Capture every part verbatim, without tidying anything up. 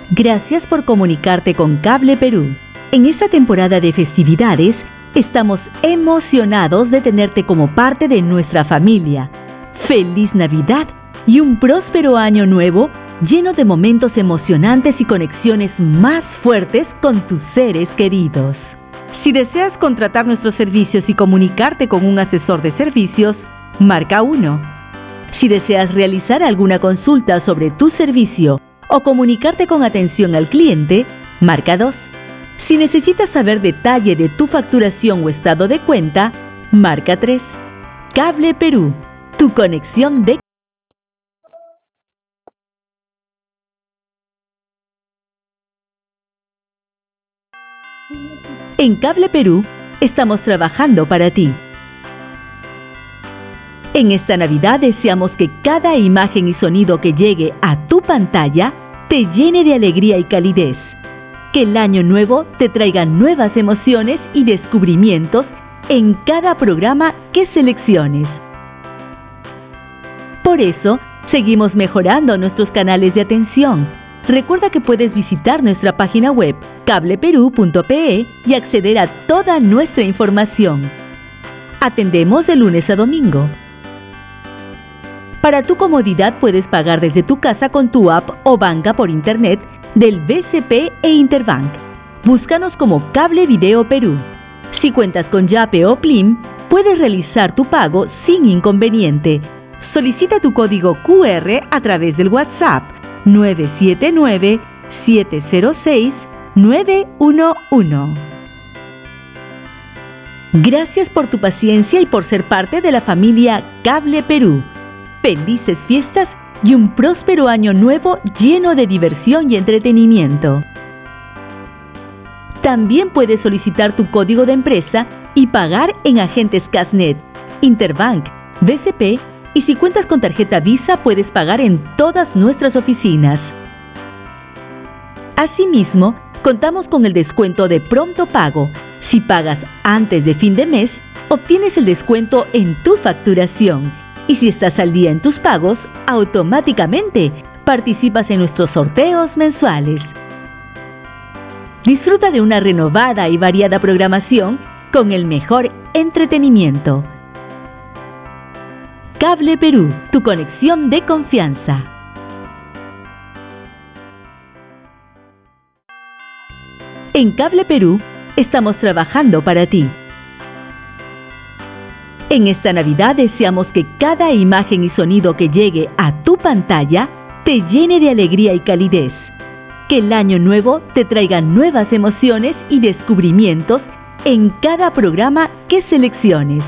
Gracias por comunicarte con Cable Perú. En esta temporada de festividades, estamos emocionados de tenerte como parte de nuestra familia. ¡Feliz Navidad y un próspero año nuevo lleno de momentos emocionantes y conexiones más fuertes con tus seres queridos! Si deseas contratar nuestros servicios y comunicarte con un asesor de servicios, marca uno. Si deseas realizar alguna consulta sobre tu servicio o comunicarte con atención al cliente, marca dos. Si necesitas saber detalle de tu facturación o estado de cuenta, marca tres. Cable Perú, tu conexión de... En Cable Perú, estamos trabajando para ti. En esta Navidad deseamos que cada imagen y sonido que llegue a tu pantalla te llene de alegría y calidez. Que el año nuevo te traiga nuevas emociones y descubrimientos en cada programa que selecciones. Por eso, seguimos mejorando nuestros canales de atención. Recuerda que puedes visitar nuestra página web cable perú punto pe y acceder a toda nuestra información. Atendemos de lunes a domingo. Para tu comodidad puedes pagar desde tu casa con tu app o banca por internet del B C P e Interbank. Búscanos como Cable Video Perú. Si cuentas con Yape o Plim, puedes realizar tu pago sin inconveniente. Solicita tu código Q R a través del WhatsApp nueve siete nueve, siete cero seis, nueve uno uno. Gracias por tu paciencia y por ser parte de la familia Cable Perú. Felices fiestas y un próspero año nuevo lleno de diversión y entretenimiento. También puedes solicitar tu código de empresa y pagar en agentes Casnet, Interbank, B C P y si cuentas con tarjeta Visa puedes pagar en todas nuestras oficinas. Asimismo, contamos con el descuento de pronto pago. Si pagas antes de fin de mes, obtienes el descuento en tu facturación. Y si estás al día en tus pagos, automáticamente participas en nuestros sorteos mensuales. Disfruta de una renovada y variada programación con el mejor entretenimiento. Cable Perú, tu conexión de confianza. En Cable Perú, estamos trabajando para ti. En esta Navidad deseamos que cada imagen y sonido que llegue a tu pantalla te llene de alegría y calidez. Que el año nuevo te traiga nuevas emociones y descubrimientos en cada programa que selecciones.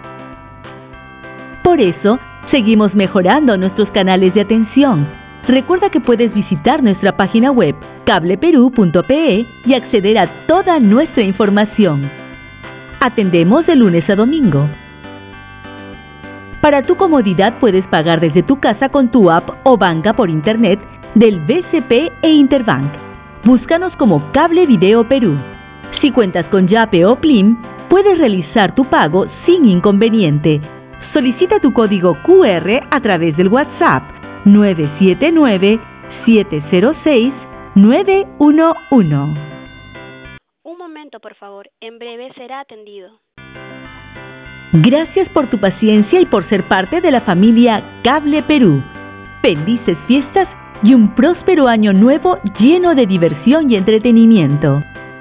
Por eso, seguimos mejorando nuestros canales de atención. Recuerda que puedes visitar nuestra página web cable perú punto pe y acceder a toda nuestra información. Atendemos de lunes a domingo. Para tu comodidad puedes pagar desde tu casa con tu app o banca por internet del B C P e Interbank. Búscanos como Cable Video Perú. Si cuentas con Yape o Plim, puedes realizar tu pago sin inconveniente. Solicita tu código Q R a través del WhatsApp nueve siete nueve, siete cero seis, nueve uno uno. Un momento, por favor. En breve será atendido. Gracias por tu paciencia y por ser parte de la familia Cable Perú. Felices fiestas y un próspero año nuevo lleno de diversión y entretenimiento.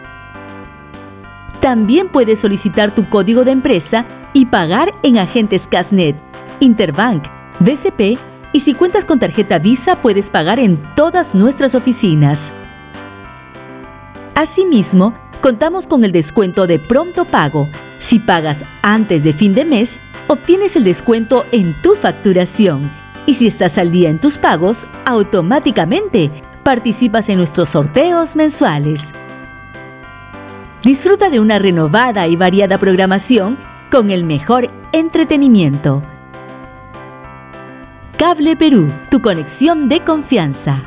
También puedes solicitar tu código de empresa y pagar en agentes Casnet, Interbank, B C P y si cuentas con tarjeta Visa puedes pagar en todas nuestras oficinas. Asimismo, contamos con el descuento de pronto pago. Si pagas antes de fin de mes, obtienes el descuento en tu facturación. Y si estás al día en tus pagos, automáticamente participas en nuestros sorteos mensuales. Disfruta de una renovada y variada programación con el mejor entretenimiento. Cable Perú, tu conexión de confianza.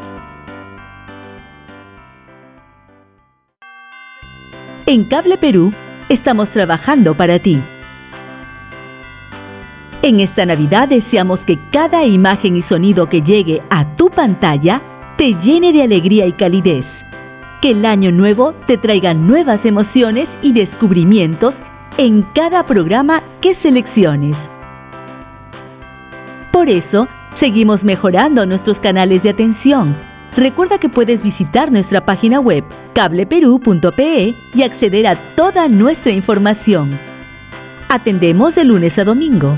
En Cable Perú, estamos trabajando para ti. En esta Navidad deseamos que cada imagen y sonido que llegue a tu pantalla te llene de alegría y calidez. Que el año nuevo te traiga nuevas emociones y descubrimientos en cada programa que selecciones. Por eso, seguimos mejorando nuestros canales de atención. Recuerda que puedes visitar nuestra página web cable perú punto pe y acceder a toda nuestra información. Atendemos de lunes a domingo.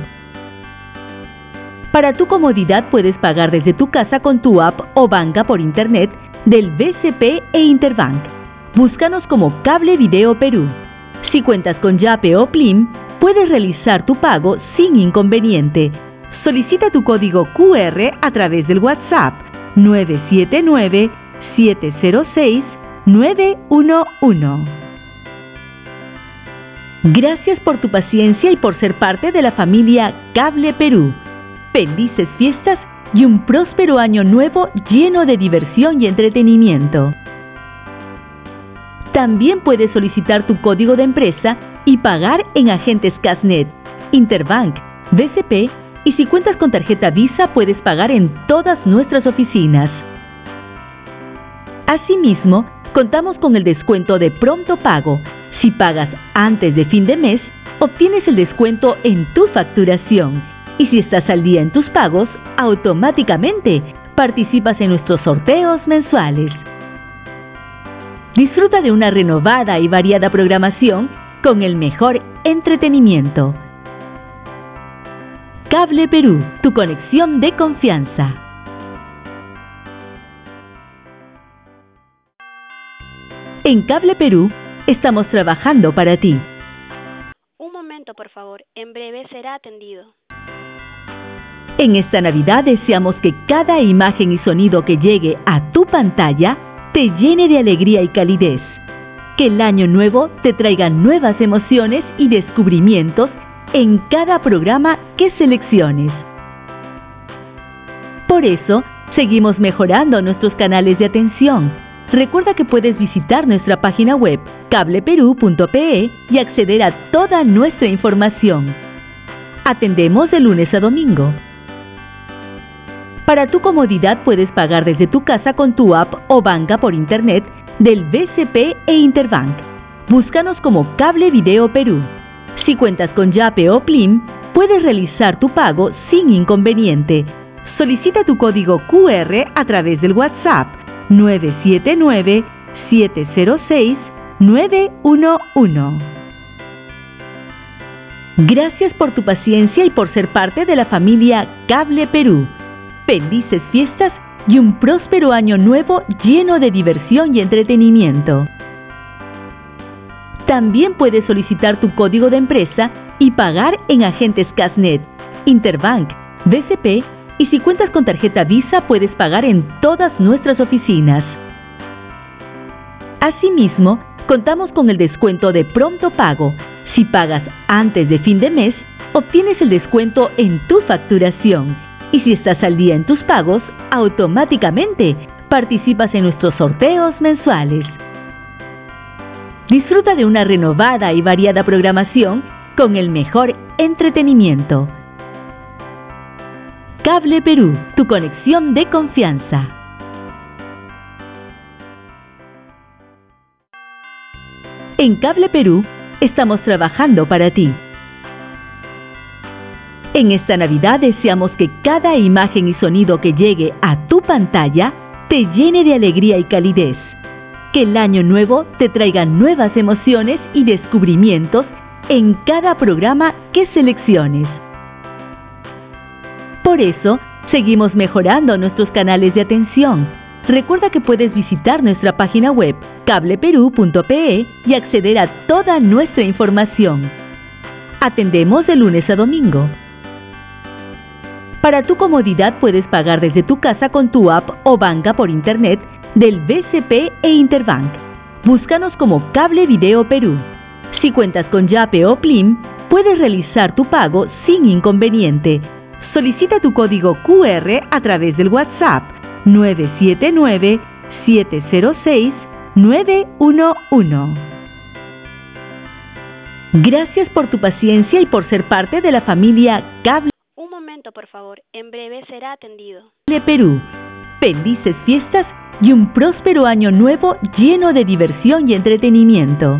Para tu comodidad puedes pagar desde tu casa con tu app o banca por internet del B C P e Interbank. Búscanos como Cable Video Perú. Si cuentas con Yape o Plim, puedes realizar tu pago sin inconveniente. Solicita tu código Q R a través del WhatsApp nueve siete nueve, siete cero seis, nueve uno uno. Gracias por tu paciencia y por ser parte de la familia Cable Perú. Felices fiestas y un próspero año nuevo lleno de diversión y entretenimiento. También puedes solicitar tu código de empresa y pagar en agentes Casnet, Interbank, B C P, y si cuentas con tarjeta Visa puedes pagar en todas nuestras oficinas. Asimismo, contamos con el descuento de pronto pago. Si pagas antes de fin de mes, obtienes el descuento en tu facturación. Y si estás al día en tus pagos, automáticamente participas en nuestros sorteos mensuales. Disfruta de una renovada y variada programación con el mejor entretenimiento. Cable Perú, tu conexión de confianza. En Cable Perú, estamos trabajando para ti. Un momento, por favor. En breve será atendido. En esta Navidad deseamos que cada imagen y sonido que llegue a tu pantalla te llene de alegría y calidez. Que el año nuevo te traiga nuevas emociones y descubrimientos en cada programa que selecciones. Por eso, seguimos mejorando nuestros canales de atención. Recuerda que puedes visitar nuestra página web cable perú punto pe y acceder a toda nuestra información. Atendemos de lunes a domingo. Para tu comodidad puedes pagar desde tu casa con tu app o banca por internet del B C P e Interbank. Búscanos como Cable Video Perú. Si cuentas con Yape o Plim, puedes realizar tu pago sin inconveniente. Solicita tu código Q R a través del WhatsApp nueve siete nueve, siete cero seis, nueve uno uno. Gracias por tu paciencia y por ser parte de la familia Cable Perú. Felices fiestas y un próspero año nuevo lleno de diversión y entretenimiento. También puedes solicitar tu código de empresa y pagar en agentes Casnet, Interbank, B C P, y si cuentas con tarjeta Visa puedes pagar en todas nuestras oficinas. Asimismo, contamos con el descuento de pronto pago. Si pagas antes de fin de mes, obtienes el descuento en tu facturación. Y si estás al día en tus pagos, automáticamente participas en nuestros sorteos mensuales. Disfruta de una renovada y variada programación con el mejor entretenimiento. Cable Perú, tu conexión de confianza. En Cable Perú, estamos trabajando para ti. En esta Navidad deseamos que cada imagen y sonido que llegue a tu pantalla te llene de alegría y calidez. Que el año nuevo te traiga nuevas emociones y descubrimientos en cada programa que selecciones. Por eso, seguimos mejorando nuestros canales de atención. Recuerda que puedes visitar nuestra página web cable perú punto pe y acceder a toda nuestra información. Atendemos de lunes a domingo. Para tu comodidad puedes pagar desde tu casa con tu app o banca por internet del B C P e Interbank. Búscanos como Cable Video Perú. Si cuentas con Yape o Plim, puedes realizar tu pago sin inconveniente. Solicita tu código Q R a través del WhatsApp nueve siete nueve, siete cero seis, nueve uno uno. Gracias por tu paciencia y por ser parte de la familia Cable Un momento, por favor. En breve será atendido. Perú. felices fiestas y un próspero año nuevo lleno de diversión y entretenimiento.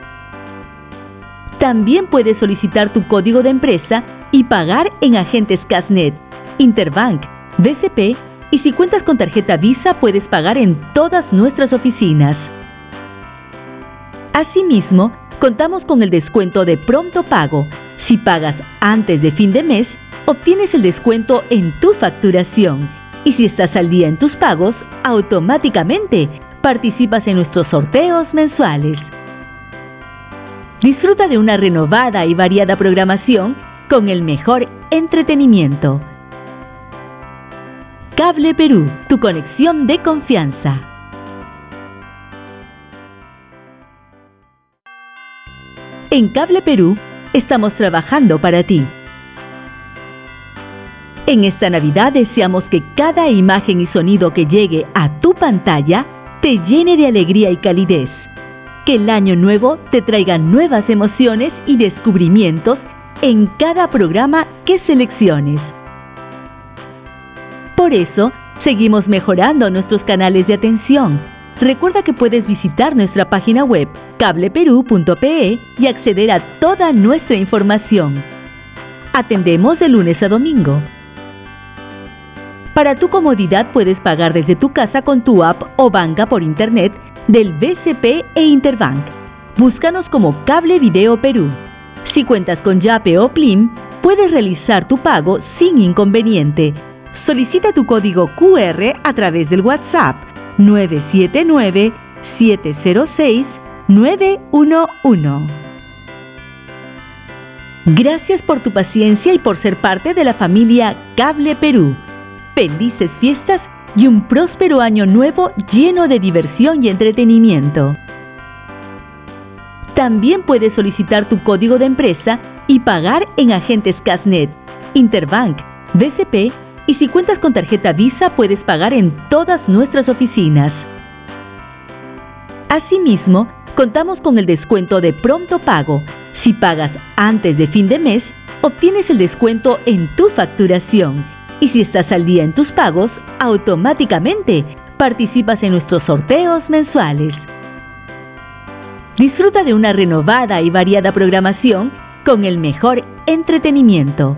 También puedes solicitar tu código de empresa y pagar en agentes Casnet, Interbank, B C P, y si cuentas con tarjeta Visa puedes pagar en todas nuestras oficinas. Asimismo, contamos con el descuento de pronto pago. Si pagas antes de fin de mes, obtienes el descuento en tu facturación. Y si estás al día en tus pagos, automáticamente participas en nuestros sorteos mensuales. Disfruta de una renovada y variada programación con el mejor entretenimiento. Cable Perú, tu conexión de confianza. En Cable Perú estamos trabajando para ti. En esta Navidad deseamos que cada imagen y sonido que llegue a tu pantalla te llene de alegría y calidez. Que el año nuevo te traiga nuevas emociones y descubrimientos en cada programa que selecciones. Por eso, seguimos mejorando nuestros canales de atención. Recuerda que puedes visitar nuestra página web cable perú punto pe y acceder a toda nuestra información. Atendemos de lunes a domingo. Para tu comodidad puedes pagar desde tu casa con tu app o banca por internet del B C P e Interbank. Búscanos como Cable Video Perú. Si cuentas con Yape o Plim, puedes realizar tu pago sin inconveniente. Solicita tu código Q R a través del WhatsApp nueve siete nueve, siete cero seis, nueve uno uno. Gracias por tu paciencia y por ser parte de la familia Cable Perú. Felices fiestas y un próspero año nuevo lleno de diversión y entretenimiento. También puedes solicitar tu código de empresa y pagar en agentes Casnet, Interbank, B C P, y si cuentas con tarjeta Visa puedes pagar en todas nuestras oficinas. Asimismo, contamos con el descuento de pronto pago. Si pagas antes de fin de mes, obtienes el descuento en tu facturación. Y si estás al día en tus pagos, automáticamente participas en nuestros sorteos mensuales. Disfruta de una renovada y variada programación con el mejor entretenimiento.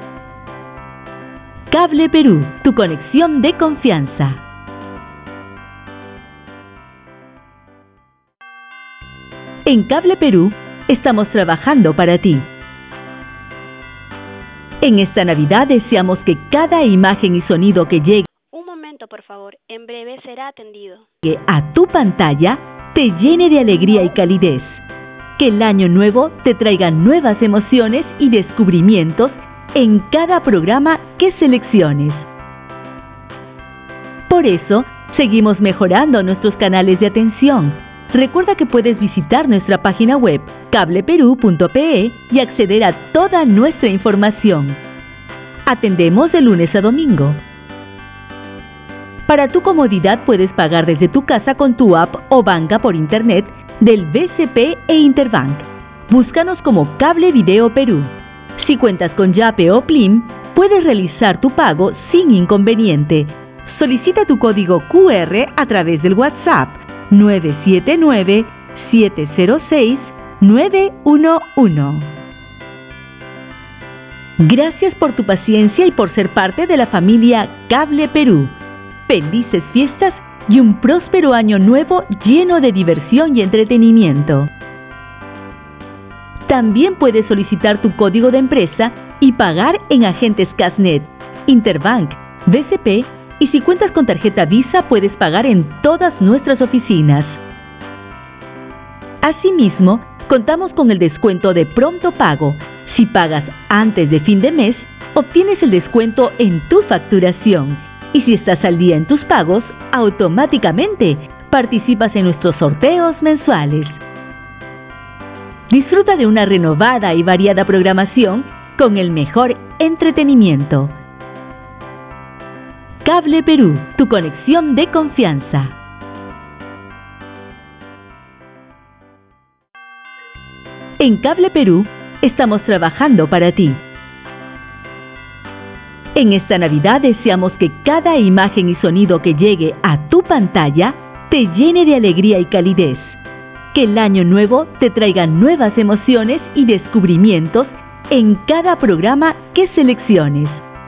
Cable Perú, tu conexión de confianza. En Cable Perú estamos trabajando para ti. En esta Navidad deseamos que cada imagen y sonido que llegue Un momento, por favor. En breve será atendido. a tu pantalla te llene de alegría y calidez. Que el año nuevo te traiga nuevas emociones y descubrimientos en cada programa que selecciones. Por eso, seguimos mejorando nuestros canales de atención. Recuerda que puedes visitar nuestra página web cable perú punto pe y acceder a toda nuestra información. Atendemos de lunes a domingo. Para tu comodidad puedes pagar desde tu casa con tu app o banca por internet del B C P e Interbank. Búscanos como Cable Video Perú. Si cuentas con Yape o Plim, puedes realizar tu pago sin inconveniente. Solicita tu código Q R a través del WhatsApp nueve siete nueve, siete cero seis, nueve uno uno. Gracias por tu paciencia y por ser parte de la familia Cable Perú. Felices fiestas y un próspero año nuevo lleno de diversión y entretenimiento. También puedes solicitar tu código de empresa y pagar en agentes Casnet, Interbank, B C P, y si cuentas con tarjeta Visa puedes pagar en todas nuestras oficinas. Asimismo, contamos con el descuento de pronto pago. Si pagas antes de fin de mes, obtienes el descuento en tu facturación. Y si estás al día en tus pagos, automáticamente participas en nuestros sorteos mensuales. Disfruta de una renovada y variada programación con el mejor entretenimiento. Cable Perú, tu conexión de confianza. En Cable Perú estamos trabajando para ti. En esta Navidad deseamos que cada imagen y sonido que llegue a tu pantalla te llene de alegría y calidez. Que el año nuevo te traiga nuevas emociones y descubrimientos en cada programa que selecciones.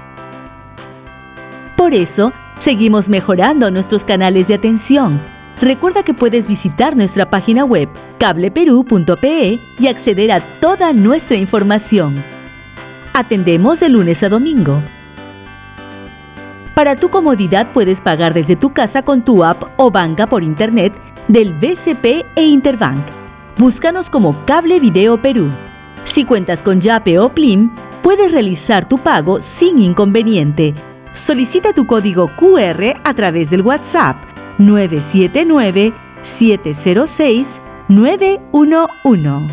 Por eso, seguimos mejorando nuestros canales de atención. Recuerda que puedes visitar nuestra página web cable perú punto pe y acceder a toda nuestra información. Atendemos de lunes a domingo. Para tu comodidad puedes pagar desde tu casa con tu app o banca por internet del B C P e Interbank. Búscanos como Cable Video Perú. Si cuentas con Yape o Plim, puedes realizar tu pago sin inconveniente. Solicita tu código Q R a través del WhatsApp nueve siete nueve, siete cero seis, nueve uno uno.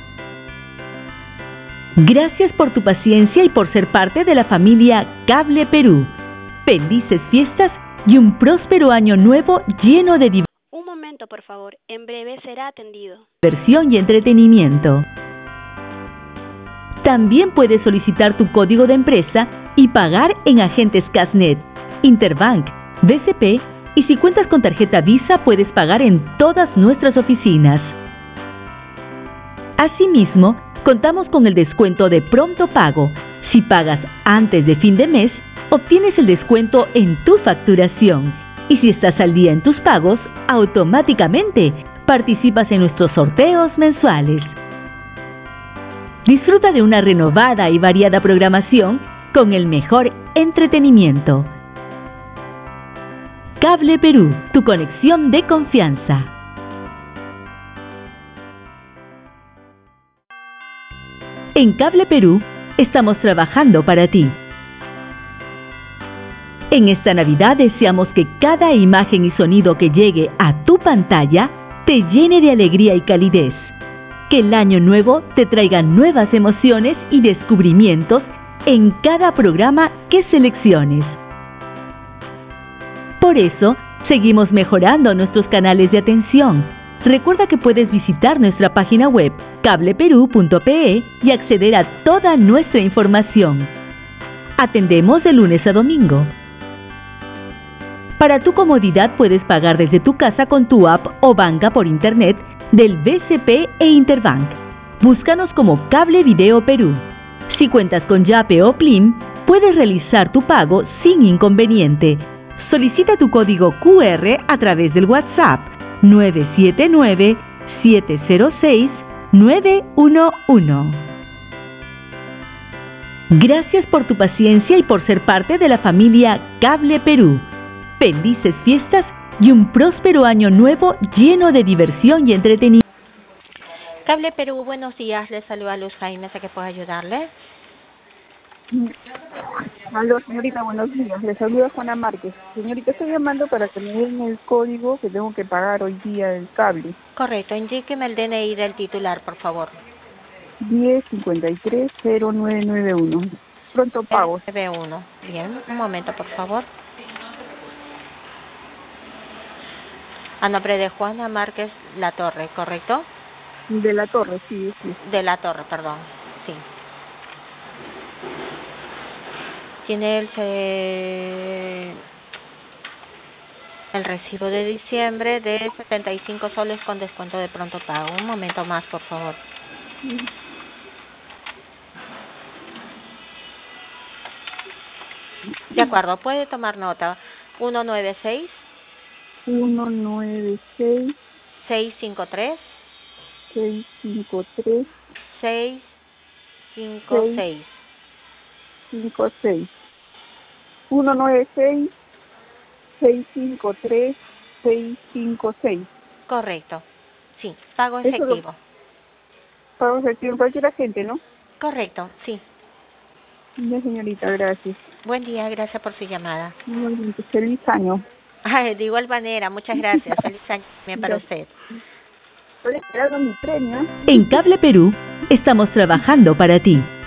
Gracias por tu paciencia y por ser parte de la familia Cable Perú. Felices fiestas y un próspero año nuevo lleno de diversión. Un momento, por favor. En breve será atendido. Diversión y entretenimiento. También puedes solicitar tu código de empresa y pagar en agentes Casnet, Interbank, B C P y si cuentas con tarjeta Visa puedes pagar en todas nuestras oficinas. Asimismo, contamos con el descuento de pronto pago. Si pagas antes de fin de mes, obtienes el descuento en tu facturación. Y si estás al día en tus pagos, automáticamente participas en nuestros sorteos mensuales. Disfruta de una renovada y variada programación con el mejor entretenimiento. Cable Perú, tu conexión de confianza. En Cable Perú, estamos trabajando para ti. En esta Navidad deseamos que cada imagen y sonido que llegue a tu pantalla te llene de alegría y calidez. Que el año nuevo te traiga nuevas emociones y descubrimientos en cada programa que selecciones. Por eso, seguimos mejorando nuestros canales de atención. Recuerda que puedes visitar nuestra página web cable perú punto pe y acceder a toda nuestra información. Atendemos de lunes a domingo. Para tu comodidad puedes pagar desde tu casa con tu app o banca por internet del B C P e Interbank. Búscanos como Cable Video Perú. Si cuentas con Yape o Plim, puedes realizar tu pago sin inconveniente. Solicita tu código Q R a través del WhatsApp nueve siete nueve, siete cero seis, nueve uno uno. Gracias por tu paciencia y por ser parte de la familia Cable Perú. Felices fiestas y un próspero año nuevo lleno de diversión y entretenimiento. Cable Perú, buenos días. Les saluda Luz Jaime, ¿a qué puedo ayudarle? Aló, señorita, buenos días. Les saluda Juana Márquez. Señorita, estoy llamando para que me den el código que tengo que pagar hoy día del cable. Correcto, indíqueme el D N I del titular, por favor. diez cincuenta y tres cero nueve nueve uno. Pronto pago. nueve uno. Bien, un momento, por favor. A nombre de Juana Márquez La Torre, ¿correcto? De la Torre, sí, sí. De La Torre, perdón, sí. Tiene el, eh, el recibo de diciembre de setenta y cinco soles con descuento de pronto pago. Un momento más, por favor. De acuerdo, puede tomar nota. uno nueve seis, uno nueve seis, seis cinco tres, seis cinco tres, seis cinco seis. cinco seis. uno nueve seis, seis cinco tres, seis cinco seis. Correcto. Sí, pago Eso efectivo. lo, pago efectivo en cualquier agente, ¿no? Correcto, sí. Ya, señorita, gracias. Buen día, gracias por su llamada. Igualmente, feliz año. Ay, de igual manera, muchas gracias. Feliz año también para usted. Estoy esperando mi premio. En Cable Perú, estamos trabajando para ti.